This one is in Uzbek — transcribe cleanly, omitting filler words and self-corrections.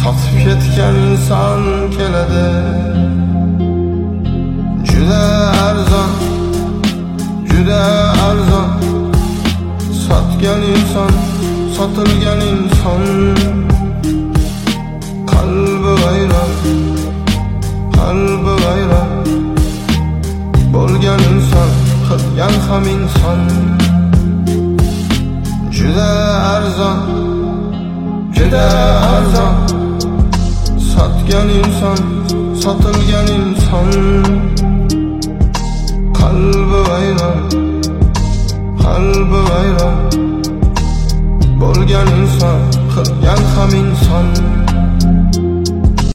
Sotib ketgan inson keladi. Juda arzon, juda arzon. Sotgan inson, sotilgan inson. Qalbi vayron, qalbi vayron. Bo'lgan inson, qilgan ham inson. Juda arzon, juda arzon. Sotgan inson, sotilgan inson. Qalbi vayron, qalbi vayron. Bo'lgan inson, qilgan ham inson.